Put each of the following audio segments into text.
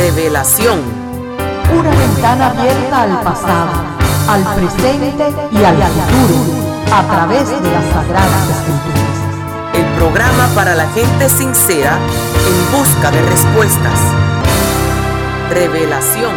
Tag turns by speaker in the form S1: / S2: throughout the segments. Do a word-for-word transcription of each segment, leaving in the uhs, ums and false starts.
S1: Revelación.
S2: Una ventana abierta al pasado, al presente y al futuro, a través de las Sagradas Escrituras.
S1: El programa para la gente sincera en busca de respuestas. Revelación.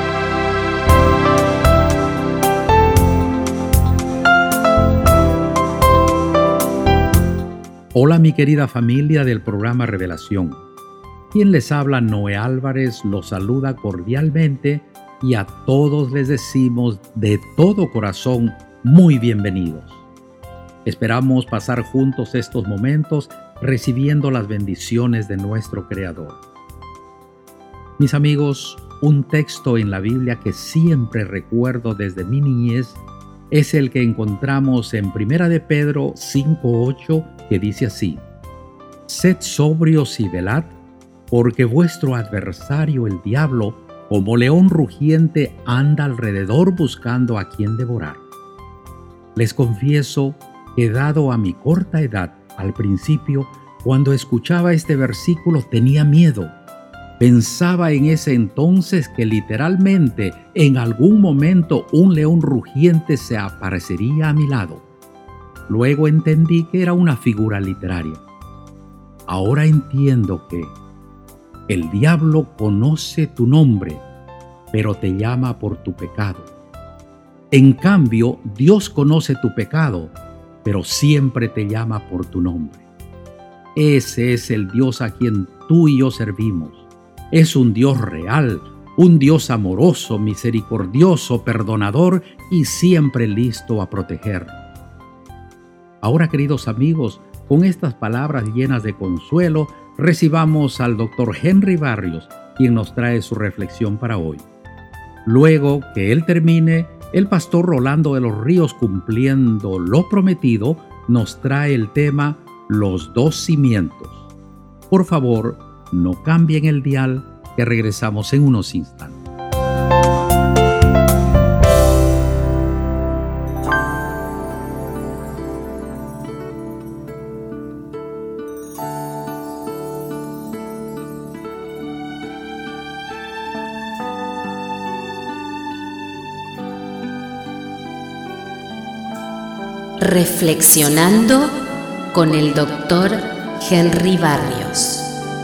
S3: Hola mi querida familia del programa Revelación. Quien les habla, Noé Álvarez, los saluda cordialmente y a todos les decimos de todo corazón muy bienvenidos. Esperamos pasar juntos estos momentos recibiendo las bendiciones de nuestro Creador. Mis amigos, un texto en la Biblia que siempre recuerdo desde mi niñez es el que encontramos en Primera de Pedro cinco ocho, que dice así: Sed sobrios y velad, porque vuestro adversario el diablo, como león rugiente, anda alrededor buscando a quien devorar. Les confieso que dado a mi corta edad, al principio, cuando escuchaba este versículo tenía miedo. Pensaba en ese entonces que literalmente en algún momento un león rugiente se aparecería a mi lado. Luego entendí que era una figura literaria. Ahora entiendo que el diablo conoce tu nombre, pero te llama por tu pecado. En cambio, Dios conoce tu pecado, pero siempre te llama por tu nombre. Ese es el Dios a quien tú y yo servimos. Es un Dios real, un Dios amoroso, misericordioso, perdonador y siempre listo a proteger. Ahora, queridos amigos, con estas palabras llenas de consuelo, recibamos al doctor Henry Barrios, quien nos trae su reflexión para hoy. Luego que él termine, el pastor Rolando de los Ríos, cumpliendo lo prometido, nos trae el tema Los dos cimientos. Por favor, no cambien el dial, que regresamos en unos instantes.
S4: Reflexionando con el doctor Henry Barrios.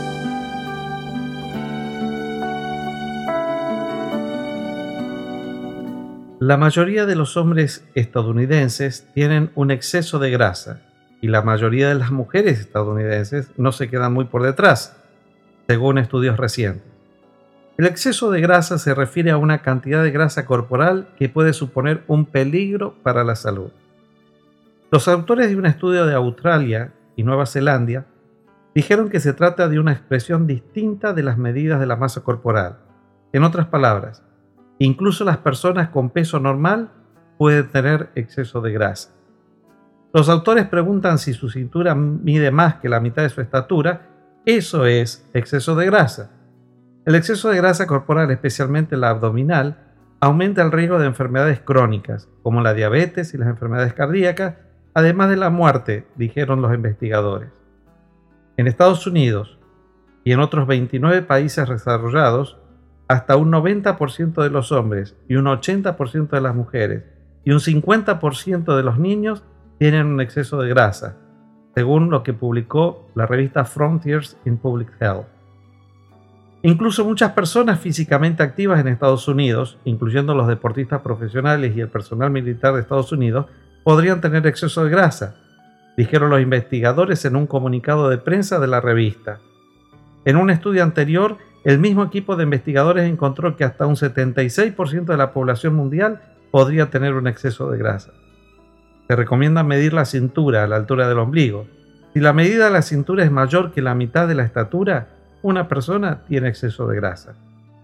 S5: La mayoría de los hombres estadounidenses tienen un exceso de grasa y la mayoría de las mujeres estadounidenses no se quedan muy por detrás, según estudios recientes. El exceso de grasa se refiere a una cantidad de grasa corporal que puede suponer un peligro para la salud. Los autores de un estudio de Australia y Nueva Zelanda dijeron que se trata de una expresión distinta de las medidas de la masa corporal. En otras palabras, incluso las personas con peso normal pueden tener exceso de grasa. Los autores preguntan si su cintura mide más que la mitad de su estatura. Eso es exceso de grasa. El exceso de grasa corporal, especialmente la abdominal, aumenta el riesgo de enfermedades crónicas, como la diabetes y las enfermedades cardíacas, además de la muerte, dijeron los investigadores. En Estados Unidos y en otros veintinueve países desarrollados, hasta un noventa por ciento de los hombres y un ochenta por ciento de las mujeres y un cincuenta por ciento de los niños tienen un exceso de grasa, según lo que publicó la revista Frontiers in Public Health. Incluso muchas personas físicamente activas en Estados Unidos, incluyendo los deportistas profesionales y el personal militar de Estados Unidos, podrían tener exceso de grasa, dijeron los investigadores en un comunicado de prensa de la revista. En un estudio anterior, el mismo equipo de investigadores encontró que hasta un setenta y seis por ciento de la población mundial podría tener un exceso de grasa. Se recomienda medir la cintura a la altura del ombligo. Si la medida de la cintura es mayor que la mitad de la estatura, una persona tiene exceso de grasa.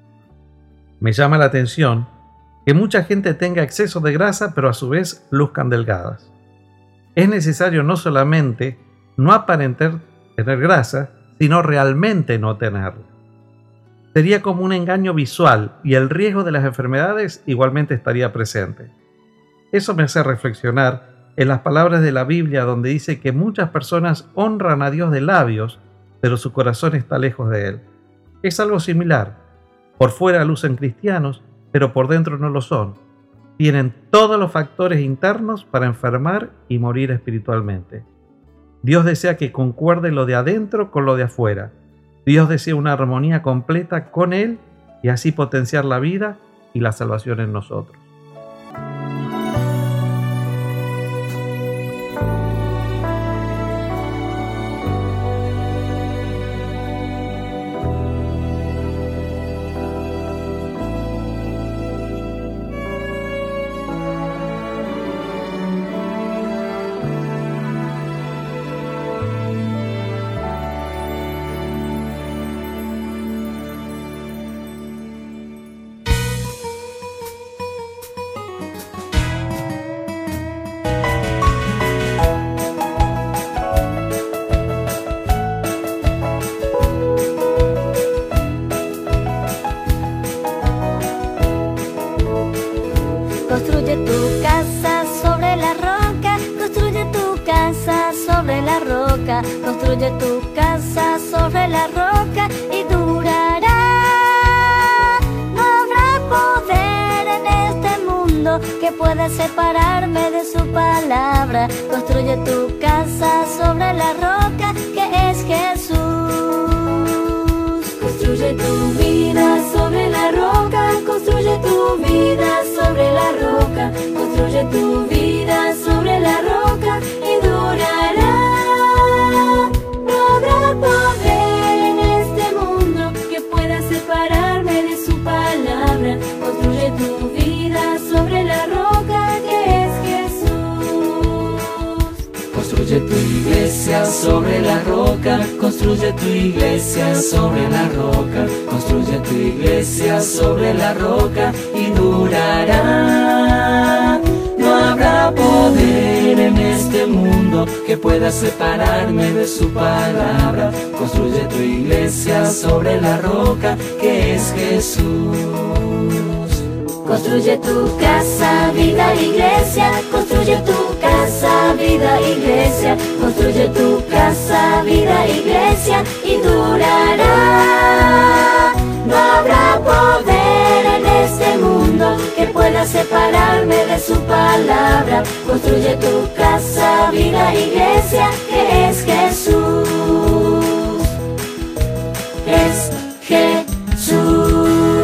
S5: Me llama la atención que mucha gente tenga exceso de grasa, pero a su vez luzcan delgadas. Es necesario no solamente no aparentar tener grasa, sino realmente no tenerla. Sería como un engaño visual y el riesgo de las enfermedades igualmente estaría presente. Eso me hace reflexionar en las palabras de la Biblia, donde dice que muchas personas honran a Dios de labios, pero su corazón está lejos de Él. Es algo similar. Por fuera lucen cristianos, pero por dentro no lo son. Tienen todos los factores internos para enfermar y morir espiritualmente. Dios desea que concuerde lo de adentro con lo de afuera. Dios desea una armonía completa con Él y así potenciar la vida y la salvación en nosotros.
S6: Construye tu casa sobre la roca, construye tu casa sobre la roca, construye tu casa sobre la roca y durará. No habrá poder en este mundo que pueda separarme de su palabra. Construye tu casa sobre la roca que es Jesús. Construye tu vida sobre la roca, construye tu vida sobre la roca, construye tu vida sobre la roca y durará. No habrá poder en este mundo que pueda separarme de su palabra. Construye tu vida sobre la roca que es Jesús.
S7: Construye tu iglesia sobre la roca, construye tu iglesia sobre la roca, construye tu iglesia sobre la roca y durará. No habrá poder en este mundo que pueda separarme de su palabra. Construye tu iglesia sobre la roca que es Jesús.
S6: Construye tu casa, vida, iglesia, construye tu casa, vida, iglesia, construye tu casa, vida, iglesia y durará. No habrá poder en este mundo que pueda separarme de su palabra. Construye tu casa, vida, iglesia, que es Jesús. Es Jesús.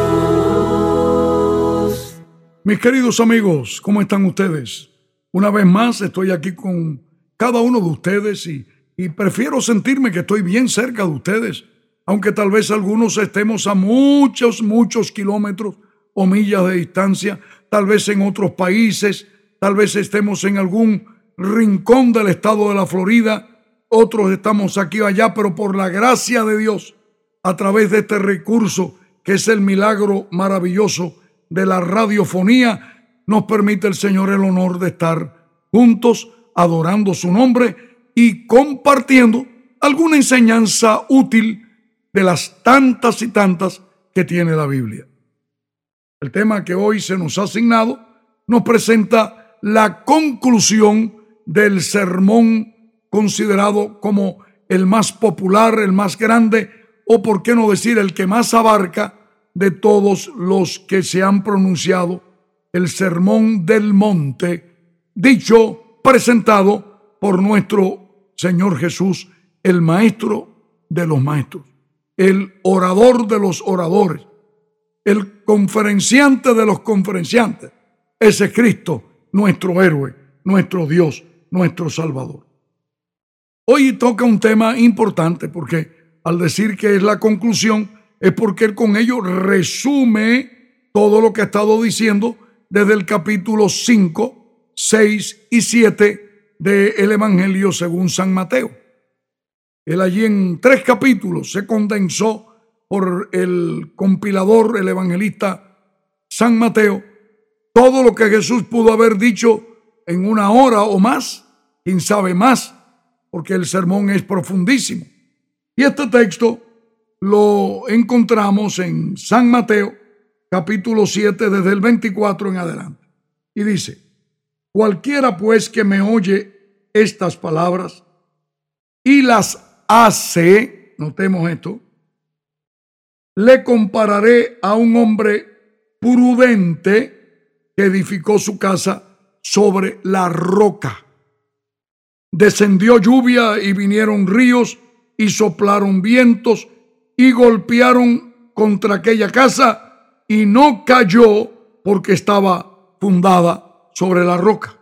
S8: Mis queridos amigos, ¿cómo están ustedes? Una vez más estoy aquí con cada uno de ustedes y, y prefiero sentirme que estoy bien cerca de ustedes, aunque tal vez algunos estemos a muchos, muchos kilómetros o millas de distancia, tal vez en otros países, tal vez estemos en algún rincón del estado de la Florida, otros estamos aquí o allá, pero por la gracia de Dios, a través de este recurso que es el milagro maravilloso de la radiofonía, nos permite el Señor el honor de estar juntos adorando su nombre y compartiendo alguna enseñanza útil de las tantas y tantas que tiene la Biblia. El tema que hoy se nos ha asignado nos presenta la conclusión del sermón considerado como el más popular, el más grande, o por qué no decir el que más abarca de todos los que se han pronunciado, el Sermón del Monte, dicho, presentado por nuestro Señor Jesús, el Maestro de los Maestros, el orador de los oradores, el conferenciante de los conferenciantes. Ese es Cristo, nuestro héroe, nuestro Dios, nuestro Salvador. Hoy toca un tema importante porque al decir que es la conclusión, es porque él con ello resume todo lo que ha estado diciendo desde el capítulo cinco, seis y siete del Evangelio según San Mateo. Él allí en tres capítulos se condensó por el compilador, el evangelista San Mateo, todo lo que Jesús pudo haber dicho en una hora o más, quién sabe más, porque el sermón es profundísimo. Y este texto lo encontramos en San Mateo, capítulo siete, desde el veinticuatro en adelante. Y dice: cualquiera pues que me oye estas palabras y las hace, notemos esto, le compararé a un hombre prudente que edificó su casa sobre la roca. Descendió lluvia y vinieron ríos y soplaron vientos y golpearon contra aquella casa y no cayó porque estaba fundada sobre la roca.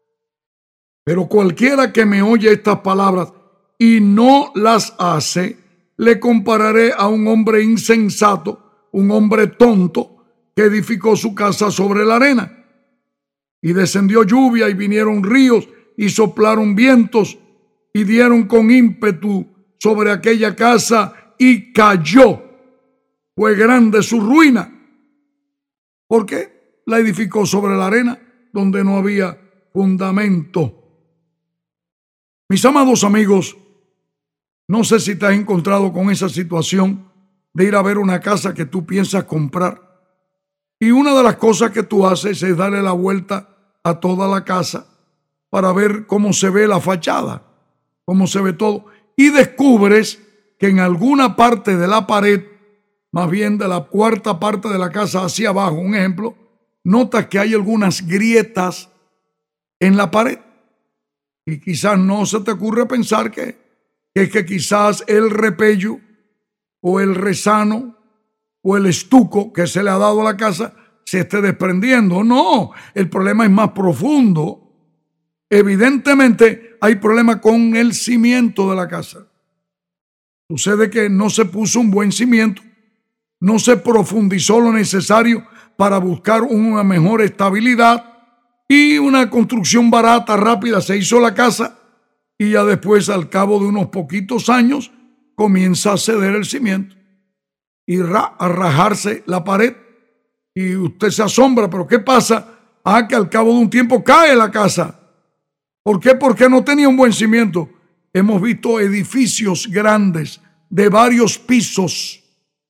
S8: Pero cualquiera que me oye estas palabras y no las hace, le compararé a un hombre insensato, un hombre tonto que edificó su casa sobre la arena. Y descendió lluvia y vinieron ríos y soplaron vientos y dieron con ímpetu sobre aquella casa y cayó. Fue grande su ruina. ¿Por qué? La edificó sobre la arena donde no había fundamento. Mis amados amigos, no sé si te has encontrado con esa situación de ir a ver una casa que tú piensas comprar. Y una de las cosas que tú haces es darle la vuelta a toda la casa para ver cómo se ve la fachada, cómo se ve todo. Y descubres que en alguna parte de la pared, más bien de la cuarta parte de la casa hacia abajo, un ejemplo, notas que hay algunas grietas en la pared. Y quizás no se te ocurre pensar que, que es que quizás el repello o el resano o el estuco que se le ha dado a la casa se esté desprendiendo. No, el problema es más profundo. Evidentemente hay problema con el cimiento de la casa. Sucede que no se puso un buen cimiento, no se profundizó lo necesario para buscar una mejor estabilidad y una construcción barata, rápida, se hizo la casa y ya después, al cabo de unos poquitos años, comienza a ceder el cimiento y ra- a rajarse la pared. Y usted se asombra, ¿pero qué pasa? Ah, que al cabo de un tiempo cae la casa. ¿Por qué? Porque no tenía un buen cimiento. Hemos visto edificios grandes de varios pisos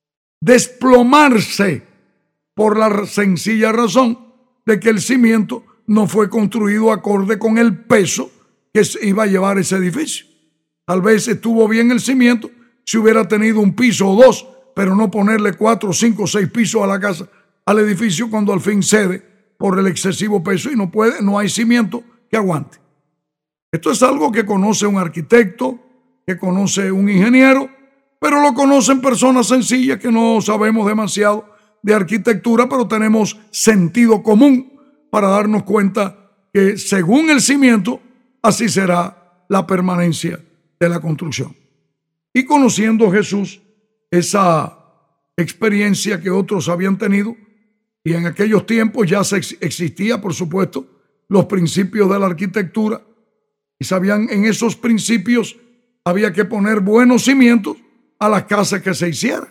S8: desplomarse por la sencilla razón de que el cimiento no fue construido acorde con el peso que iba a llevar ese edificio. Tal vez estuvo bien el cimiento si hubiera tenido un piso o dos, pero no ponerle cuatro, cinco, seis pisos a la casa, al edificio, cuando al fin cede por el excesivo peso y no puede, no hay cimiento que aguante. Esto es algo que conoce un arquitecto, que conoce un ingeniero, pero lo conocen personas sencillas que no sabemos demasiado de arquitectura, pero tenemos sentido común para darnos cuenta que según el cimiento, así será la permanencia de la construcción. Y conociendo Jesús esa experiencia que otros habían tenido, y en aquellos tiempos ya se ex- existía, por supuesto, los principios de la arquitectura, y sabían en esos principios había que poner buenos cimientos a las casas que se hicieran.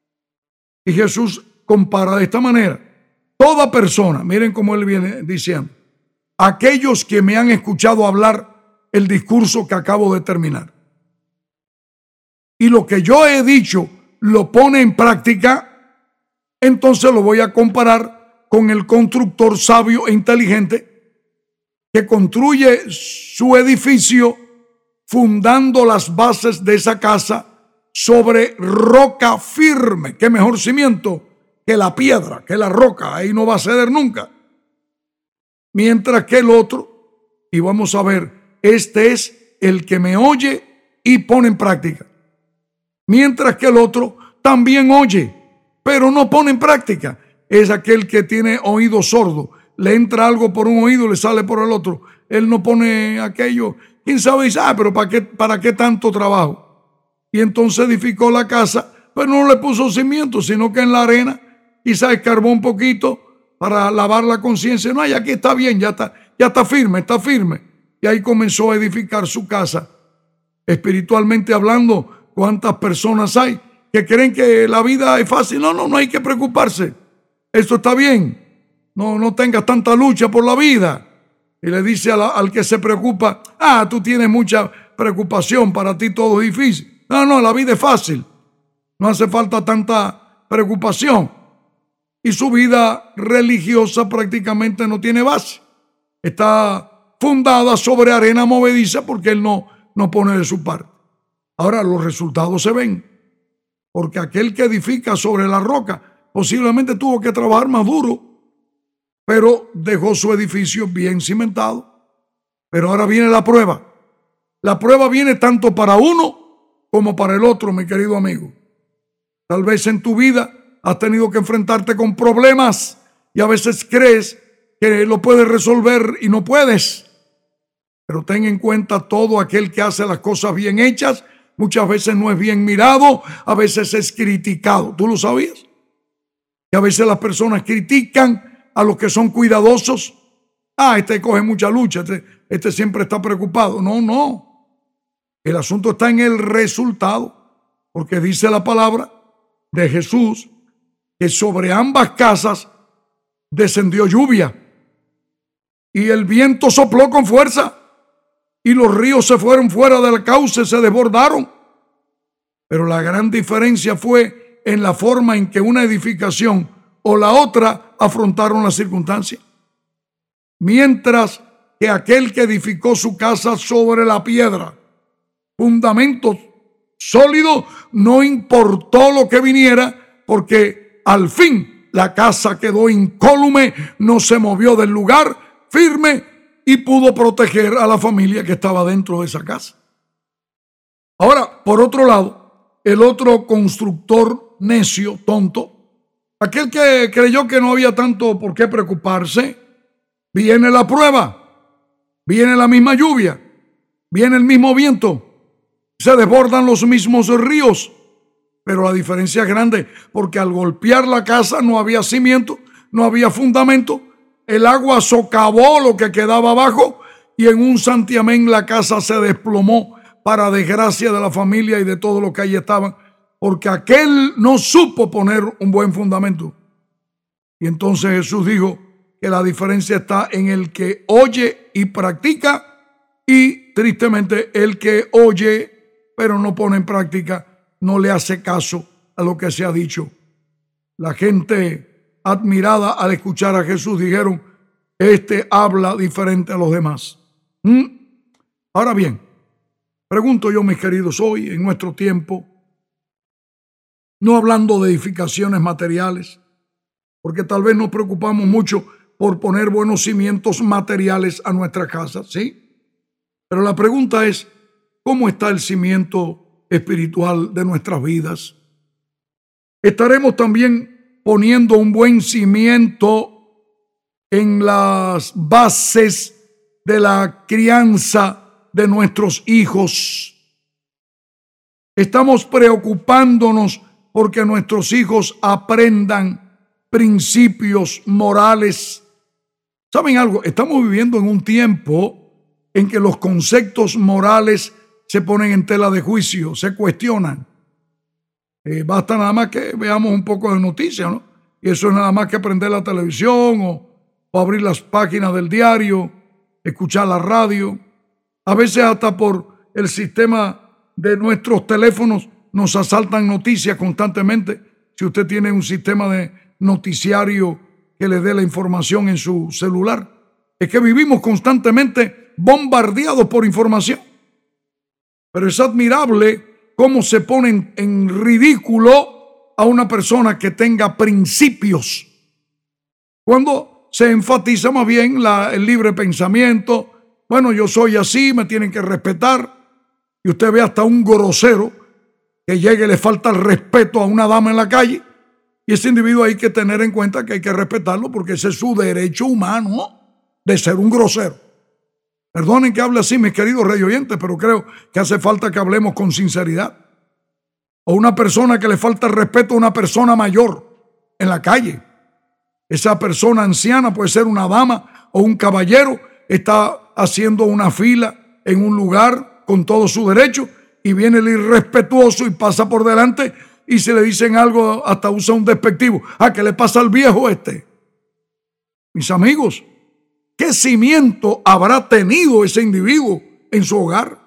S8: Y Jesús compara de esta manera: toda persona, miren cómo él viene diciendo, aquellos que me han escuchado hablar el discurso que acabo de terminar, y lo que yo he dicho lo pone en práctica, entonces lo voy a comparar con el constructor sabio e inteligente que construye su edificio fundando las bases de esa casa sobre roca firme. ¿Qué mejor cimiento que la piedra, que la roca? Ahí no va a ceder nunca. Mientras que el otro, y vamos a ver, este es el que me oye y pone en práctica. Mientras que el otro también oye, pero no pone en práctica. Es aquel que tiene oído sordo. Le entra algo por un oído y le sale por el otro. Él no pone aquello. ¿Quién sabe? Dice, ah, pero ¿para qué, para qué tanto trabajo? Y entonces edificó la casa, pero no le puso cimiento, sino que en la arena quizás escarbó un poquito para lavar la conciencia. No, y aquí está bien, ya está, ya está firme, está firme. Y ahí comenzó a edificar su casa. Espiritualmente hablando, ¿cuántas personas hay que creen que la vida es fácil? No, no, no hay que preocuparse. Esto está bien. No, no tengas tanta lucha por la vida. Y le dice a la, al que se preocupa, ah, tú tienes mucha preocupación, para ti todo es difícil. No, no, la vida es fácil. No hace falta tanta preocupación. Y su vida religiosa prácticamente no tiene base. Está fundada sobre arena movediza porque él no, no pone de su parte. Ahora los resultados se ven. porque aquel que edifica sobre la roca posiblemente tuvo que trabajar más duro, pero dejó su edificio bien cimentado. Pero ahora viene la prueba. La prueba viene tanto para uno como para el otro, mi querido amigo. Tal vez en tu vida has tenido que enfrentarte con problemas y a veces crees que lo puedes resolver y no puedes. Pero ten en cuenta, todo aquel que hace las cosas bien hechas muchas veces no es bien mirado, a veces es criticado. ¿Tú lo sabías? Que a veces las personas critican a los que son cuidadosos. Ah, este coge mucha lucha, este, este siempre está preocupado. No, no. El asunto está en el resultado, porque dice la palabra de Jesús que sobre ambas casas descendió lluvia y el viento sopló con fuerza y los ríos se fueron fuera del cauce, se desbordaron. Pero la gran diferencia fue en la forma en que una edificación o la otra afrontaron las circunstancias. Mientras que aquel que edificó su casa sobre la piedra, fundamentos sólidos, no importó lo que viniera, porque al fin la casa quedó incólume, no se movió del lugar, firme, y pudo proteger a la familia que estaba dentro de esa casa. Ahora, por otro lado, el otro constructor necio, tonto, aquel que creyó que no había tanto por qué preocuparse, viene la prueba, viene la misma lluvia, viene el mismo viento, se desbordan los mismos ríos, pero la diferencia es grande, porque al golpear la casa no había cimiento, no había fundamento, el agua socavó lo que quedaba abajo y en un santiamén la casa se desplomó, para desgracia de la familia y de todos los que allí estaban, porque aquel no supo poner un buen fundamento. Y entonces Jesús dijo que la diferencia está en el que oye y practica, y tristemente el que oye pero no pone en práctica, no le hace caso a lo que se ha dicho. La gente admirada al escuchar a Jesús dijeron: este habla diferente a los demás. ¿Mm? Ahora bien, pregunto yo, mis queridos, hoy en nuestro tiempo, no hablando de edificaciones materiales, porque tal vez nos preocupamos mucho por poner buenos cimientos materiales a nuestra casa, ¿sí? Pero la pregunta es, ¿cómo está el cimiento espiritual de nuestras vidas? ¿Estaremos también poniendo un buen cimiento en las bases de la crianza de nuestros hijos? ¿Estamos preocupándonos porque nuestros hijos aprendan principios morales? ¿Saben algo? Estamos viviendo en un tiempo en que los conceptos morales se ponen en tela de juicio, se cuestionan. Eh, basta nada más que veamos un poco de noticias, ¿no? Y eso es nada más que prender la televisión o, o abrir las páginas del diario, escuchar la radio. A veces hasta por el sistema de nuestros teléfonos nos asaltan noticias constantemente. Si usted tiene un sistema de noticiario que le dé la información en su celular, es que vivimos constantemente bombardeados por información. Pero es admirable cómo se ponen en ridículo a una persona que tenga principios, cuando se enfatiza más bien la, el libre pensamiento. Bueno, yo soy así, me tienen que respetar. Y usted ve hasta un grosero que llegue y le falta el respeto a una dama en la calle, y ese individuo hay que tener en cuenta que hay que respetarlo, porque ese es su derecho humano de ser un grosero. Perdonen que hable así, mis queridos radioyentes, pero creo que hace falta que hablemos con sinceridad. O una persona que le falta el respeto a una persona mayor en la calle. Esa persona anciana puede ser una dama o un caballero, está haciendo una fila en un lugar con todo su derecho y viene el irrespetuoso y pasa por delante y si le dicen algo hasta usa un despectivo. ¿A qué le pasa al viejo este? Mis amigos, ¿qué cimiento habrá tenido ese individuo en su hogar?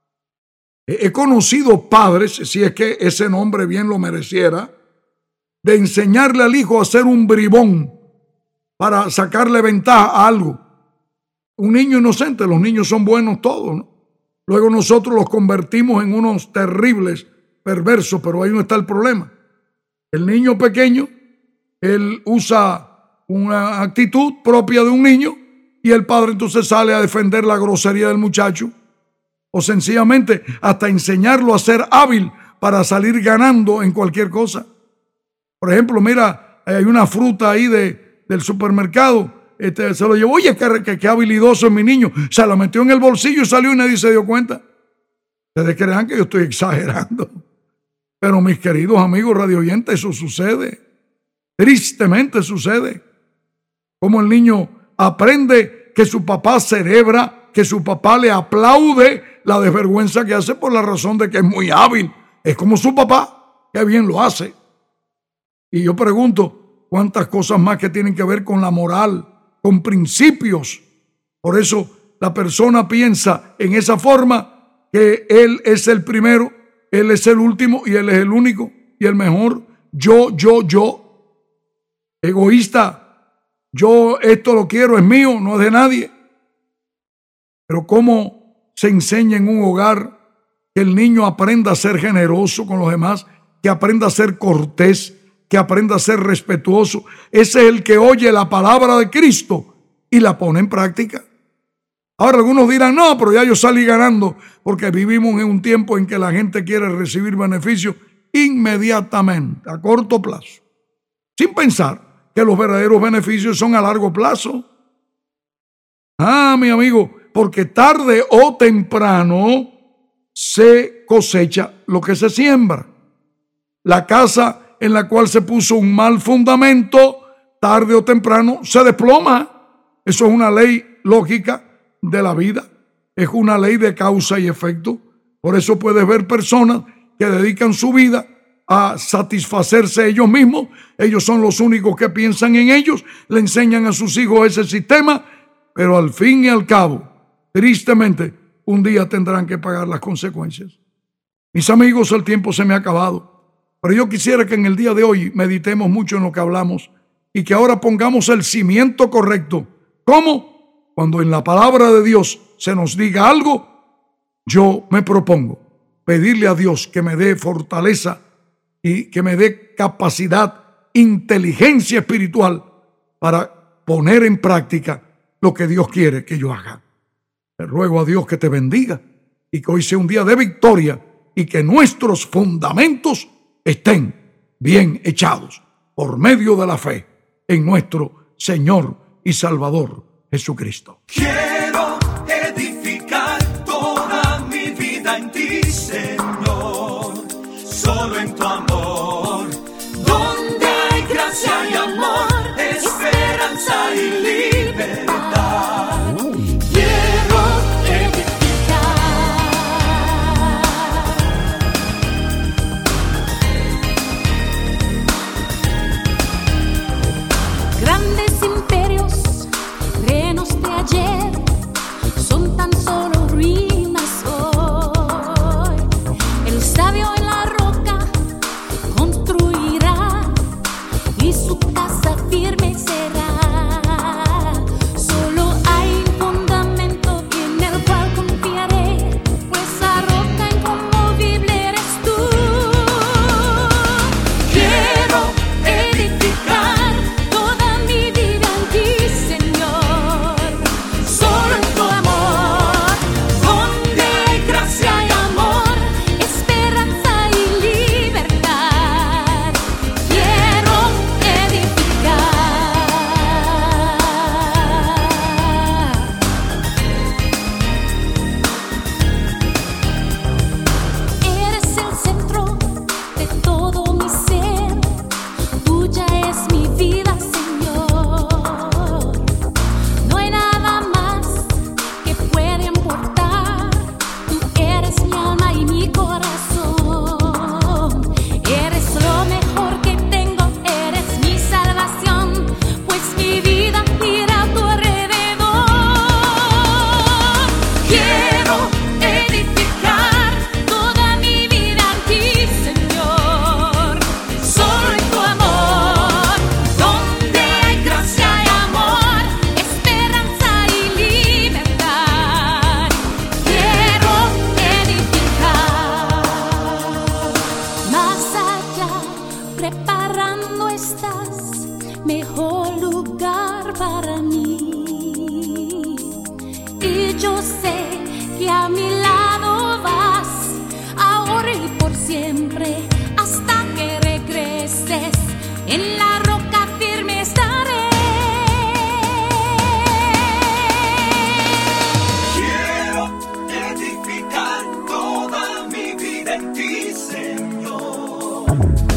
S8: He conocido padres, si es que ese nombre bien lo mereciera, de enseñarle al hijo a ser un bribón para sacarle ventaja a algo. Un niño inocente, los niños son buenos todos, ¿no? Luego nosotros los convertimos en unos terribles perverso, pero ahí no está el problema. El niño pequeño, él usa una actitud propia de un niño y el padre entonces sale a defender la grosería del muchacho o sencillamente hasta enseñarlo a ser hábil para salir ganando en cualquier cosa. Por ejemplo, mira, hay una fruta ahí de, del supermercado. Este, se lo llevó, oye, qué, qué, qué habilidoso es mi niño. Se la metió en el bolsillo y salió y nadie se dio cuenta. Ustedes crean que yo estoy exagerando. Pero mis queridos amigos radioyentes, eso sucede. Tristemente sucede. Como el niño aprende que su papá celebra, que su papá le aplaude la desvergüenza que hace por la razón de que es muy hábil. Es como su papá, que bien lo hace. Y yo pregunto, ¿cuántas cosas más que tienen que ver con la moral, con principios? Por eso la persona piensa en esa forma que él es el primero, él es el último y él es el único y el mejor. Yo, yo, yo. Egoísta. Yo esto lo quiero, es mío, no es de nadie. Pero ¿cómo se enseña en un hogar que el niño aprenda a ser generoso con los demás, que aprenda a ser cortés, que aprenda a ser respetuoso? Ese es el que oye la palabra de Cristo y la pone en práctica. Ahora algunos dirán, no, pero ya yo salí ganando, porque vivimos en un tiempo en que la gente quiere recibir beneficios inmediatamente, a corto plazo, sin pensar que los verdaderos beneficios son a largo plazo. Ah, mi amigo, porque tarde o temprano se cosecha lo que se siembra. La casa en la cual se puso un mal fundamento, tarde o temprano se desploma. Eso es una ley lógica de la vida, es una ley de causa y efecto. Por eso puedes ver personas que dedican su vida a satisfacerse ellos mismos. Ellos son los únicos que piensan en ellos, le enseñan a sus hijos ese sistema, pero al fin y al cabo, tristemente, un día tendrán que pagar las consecuencias. Mis amigos, el tiempo se me ha acabado, pero yo quisiera que en el día de hoy meditemos mucho en lo que hablamos y que ahora pongamos el cimiento correcto. ¿Cómo? Cuando en la palabra de Dios se nos diga algo, yo me propongo pedirle a Dios que me dé fortaleza y que me dé capacidad, inteligencia espiritual para poner en práctica lo que Dios quiere que yo haga. Le ruego a Dios que te bendiga y que hoy sea un día de victoria y que nuestros fundamentos estén bien echados por medio de la fe en nuestro Señor y Salvador Jesucristo.
S7: Quiero edificar toda mi vida en ti, Señor, solo en tu amor, donde hay gracia y amor, esperanza y libertad. Quiero edificar.
S6: Grandes imperios, reinos de ayer, son tan solo ruinas hoy. El sabio en la roca
S9: preparando estás mejor lugar para mí. Y yo sé que a mi lado vas, ahora y por siempre, hasta que regreses. En la roca firme estaré.
S7: Quiero edificar toda mi vida en ti, Señor.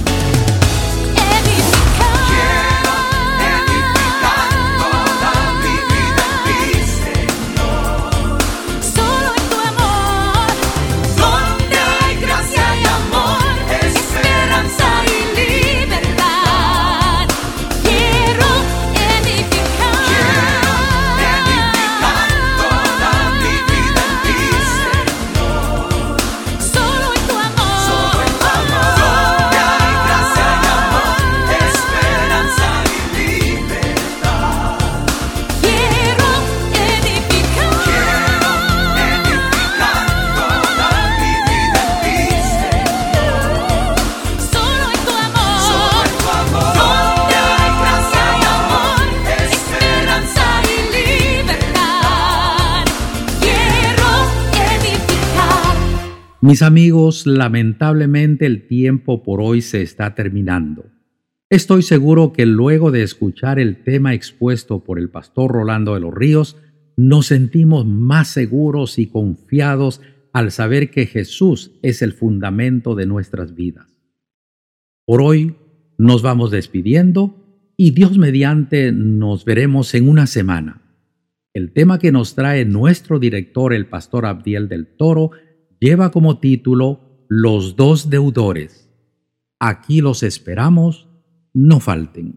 S7: Edificar. Quiero edificar toda mi vida en ti, Señor.
S9: Solo en tu amor,
S7: Donde hay gracia y amor, esperanza y libertad.
S9: quiero edificar.
S7: Quiero edificar toda mi vida en ti, Señor.
S9: Solo en tu amor,
S7: Solo en tu amor, donde hay gracia y amor, esperanza y libertad.
S9: quiero edificar.
S7: Quiero edificar toda mi vida en ti, Señor.
S9: Solo en tu amor,
S7: Solo en tu amor, donde hay gracia y amor, esperanza y libertad.
S9: quiero edificar.
S3: Mis amigos, lamentablemente el tiempo por hoy se está terminando. Estoy seguro que luego de escuchar el tema expuesto por el pastor Rolando de los Ríos, nos sentimos más seguros y confiados al saber que Jesús es el fundamento de nuestras vidas. Por hoy nos vamos despidiendo y Dios mediante nos veremos en una semana. El tema que nos trae nuestro director, el pastor Abdiel del Toro, lleva como título Los dos deudores. Aquí los esperamos, no falten.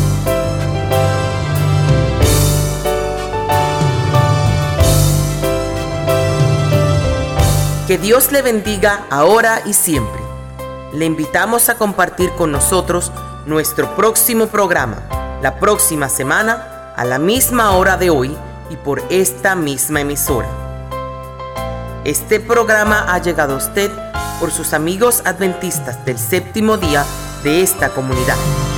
S1: Que Dios le bendiga ahora y siempre. Le invitamos a compartir con nosotros nuestro próximo programa, la próxima semana, a la misma hora de hoy y por esta misma emisora. Este programa ha llegado a usted por sus amigos adventistas del séptimo día de esta comunidad.